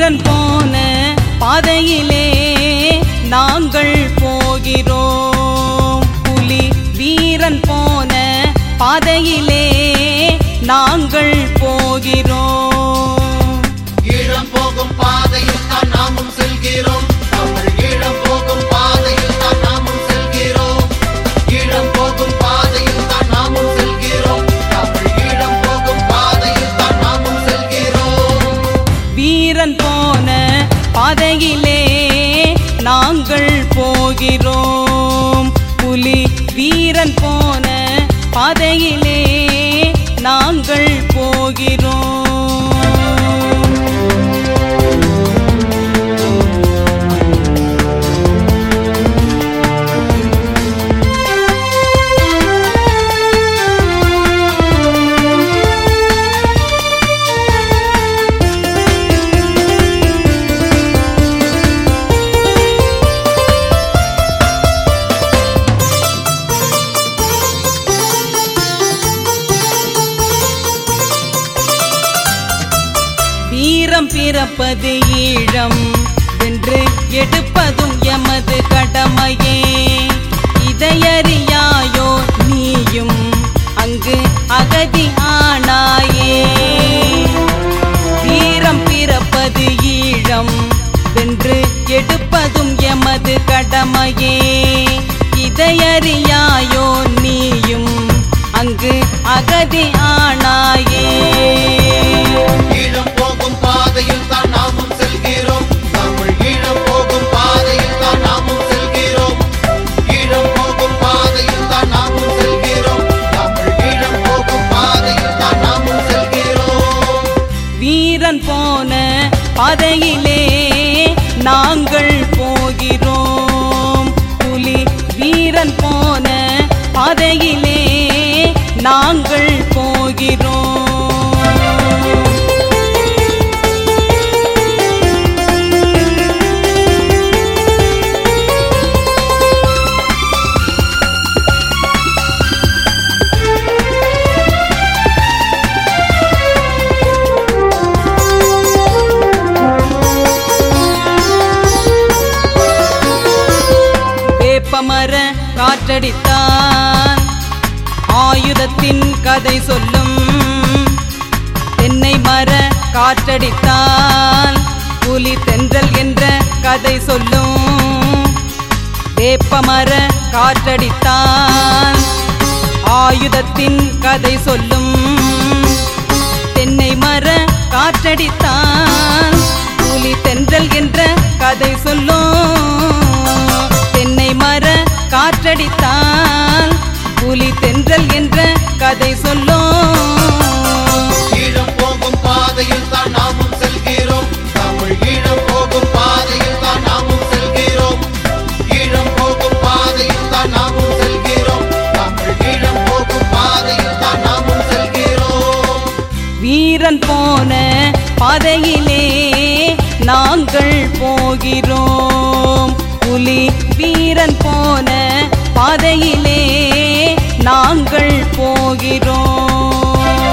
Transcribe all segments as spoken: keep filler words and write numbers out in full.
வீரன் போன பாதையிலே நாங்கள் போகிறோம். புலி வீரன் போன பாதையிலே நாங்கள் போகிறோம். ஈழம் போகும் பாதையில் தான் நாமும் செல்கிறோம். தமிழ் ஈழம் போகும் பாதையில் தான் நாமும் செல்கிறோம். ஈழம் போகும் பாதையில் தான் நாமும் செல்கிறோம். தமிழ் ஈழம் போகும் பாதையில் தான் நாமும் செல்கிறோம். வீரன் போன பாதையிலே நாங்கள் போகிறோம். புலி வீரன் போன பாதையிலே நாங்கள் போகிறோம். வீரம் பிறப்பது ஈழம் வென்று எடுப்பதும் எமது கடமையே. இதையறியாயோ நீயும் அங்கு அகதி ஆனாயே. வீரம் பிறப்பது ஈழம் வென்று எடுப்பதும் எமது கடமையே. இதையறியாயோ நீயும் அங்கு அகதி ஆனாயே. ஈழம் போகும் பாதையில் தான் நாமும் செல்கிறோம். தமிழ் ஈழம் போகும் பாதையில் தான் நாமும் செல்கிறோம். ஈழம் போகும் பாதையில் தான் நாமும் செல்கிறோம். தமிழ் ஈழம் போகும் பாதையில் தான் நாமும் செல்கிறோம். வீரன் போன பாதையிலே நாங்கள் போகிறோம். புலி வீரன் போன பாதையிலே நாங்கள் போகிறோம். வேப்பமர காற்றடித்தான் ஆயுதத்தின் கதை சொல்லும். தென்னை மர காற்றடித்தான் புலி தென்றல் என்ற கதை சொல்லும். வேப்பமர காற்றடித்தான் ஆயுதத்தின் கதை சொல்லும். தென்னை மர காற்றடித்தான் புலி தென்றல் என்ற கதை சொல்லும். தென்னை மர காற்றடித்தான் புலி தென்றல் என்ற கதை சொல்லும். ஈழம் போகும் பாதையில் தான் நாமும் செல்கிறோம். தமிழ் ஈழம் போகும் பாதையில் தான் நாமும் செல்கிறோம். ஈழம் போகும் பாதையில் தான் நாமும் செல்கிறோம். தமிழ் ஈழம் போகும் பாதையில் தான் நாமும் செல்கிறோம். வீரன் போன பாதையிலே நாங்கள் போகிறோம். புலி வீரன் போன பாதையிலே நாங்கள் போகிறோம்.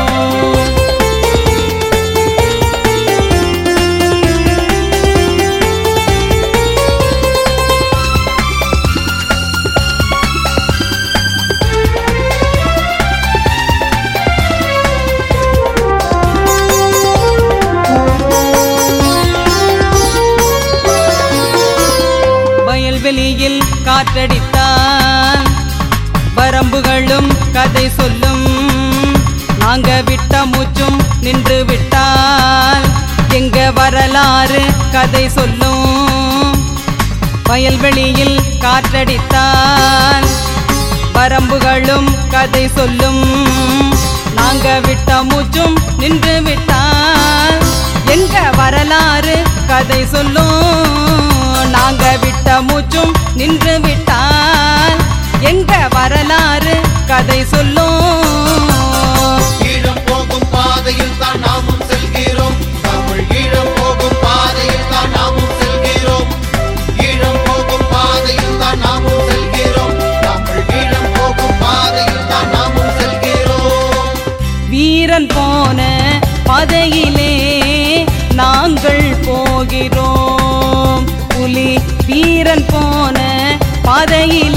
வயல்வெளியில் காற்றடித்தான் வரம்புகளும் கதை சொல்லும். நாங்க விட்ட மூச்சும் நின்று விட்டால் எங்க வரலாறு கதை சொல்லும். வயல்வெளியில் காற்றடித்தான் வரம்புகளும் கதை சொல்லும். நாங்க விட்ட மூச்சும் நின்று விட்டால் எங்க வரலாறு கதை சொல்லும். நாங்க விட்ட மூச்சும் நின்று விட்டால் எங்க வரலாறு கதை சொல்லும். ஈழம் போகும் பாதையில் தான் நாமும் செல்கிறோம். தமிழ் ஈழம் போகும் பாதையில் தான் நாமும் செல்கிறோம். ஈழம் போகும் பாதையில் தான் நாமும் செல்கிறோம். தமிழ் ஈழம் போகும் பாதையில் தான் நாமும் செல்கிறோம். வீரன் போன பாதையிலே நாங்கள் போகிறோம். பாதையிலே